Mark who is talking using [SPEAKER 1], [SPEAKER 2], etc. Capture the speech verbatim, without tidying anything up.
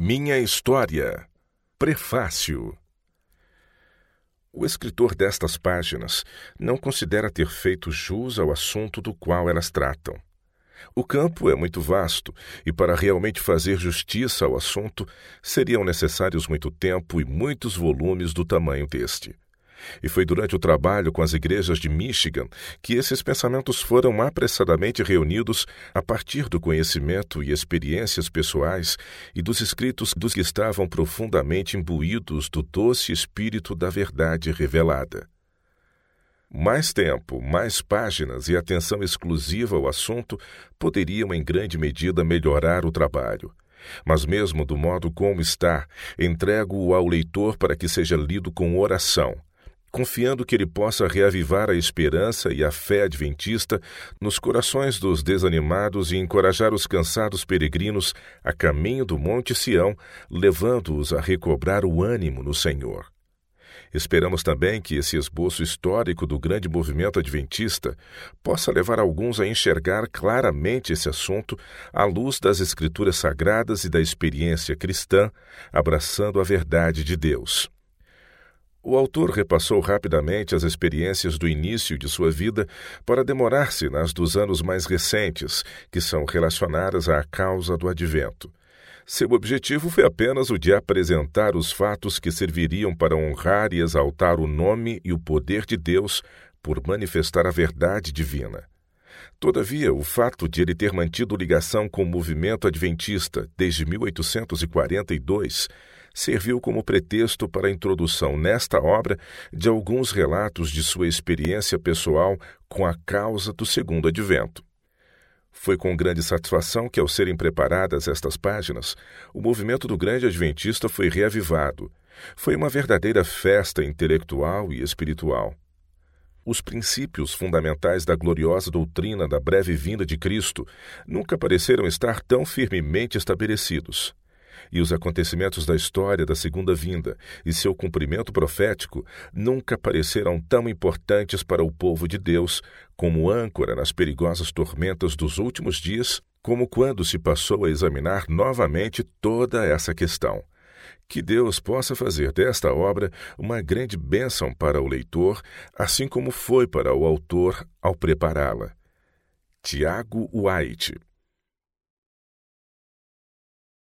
[SPEAKER 1] Minha História. Prefácio. O escritor destas páginas não considera ter feito jus ao assunto do qual elas tratam. O campo é muito vasto, e para realmente fazer justiça ao assunto, seriam necessários muito tempo e muitos volumes do tamanho deste. E foi durante o trabalho com as igrejas de Michigan que esses pensamentos foram apressadamente reunidos a partir do conhecimento e experiências pessoais e dos escritos dos que estavam profundamente imbuídos do doce espírito da verdade revelada. Mais tempo, mais páginas e atenção exclusiva ao assunto poderiam em grande medida melhorar o trabalho. Mas mesmo do modo como está, entrego-o ao leitor para que seja lido com oração, confiando que ele possa reavivar a esperança e a fé adventista nos corações dos desanimados e encorajar os cansados peregrinos a caminho do Monte Sião, levando-os a recobrar o ânimo no Senhor. Esperamos também que esse esboço histórico do grande movimento adventista possa levar alguns a enxergar claramente esse assunto à luz das Escrituras Sagradas e da experiência cristã, abraçando a verdade de Deus. O autor repassou rapidamente as experiências do início de sua vida para demorar-se nas dos anos mais recentes, que são relacionadas à causa do advento. Seu objetivo foi apenas o de apresentar os fatos que serviriam para honrar e exaltar o nome e o poder de Deus por manifestar a verdade divina. Todavia, o fato de ele ter mantido ligação com o movimento adventista desde mil oitocentos e quarenta e dois serviu como pretexto para a introdução nesta obra de alguns relatos de sua experiência pessoal com a causa do segundo advento. Foi com grande satisfação que, ao serem preparadas estas páginas, o movimento do grande adventista foi reavivado. Foi uma verdadeira festa intelectual e espiritual. Os princípios fundamentais da gloriosa doutrina da breve vinda de Cristo nunca pareceram estar tão firmemente estabelecidos. E os acontecimentos da história da segunda vinda e seu cumprimento profético nunca pareceram tão importantes para o povo de Deus como âncora nas perigosas tormentas dos últimos dias, como quando se passou a examinar novamente toda essa questão. Que Deus possa fazer desta obra uma grande bênção para o leitor, assim como foi para o autor ao prepará-la. Tiago White.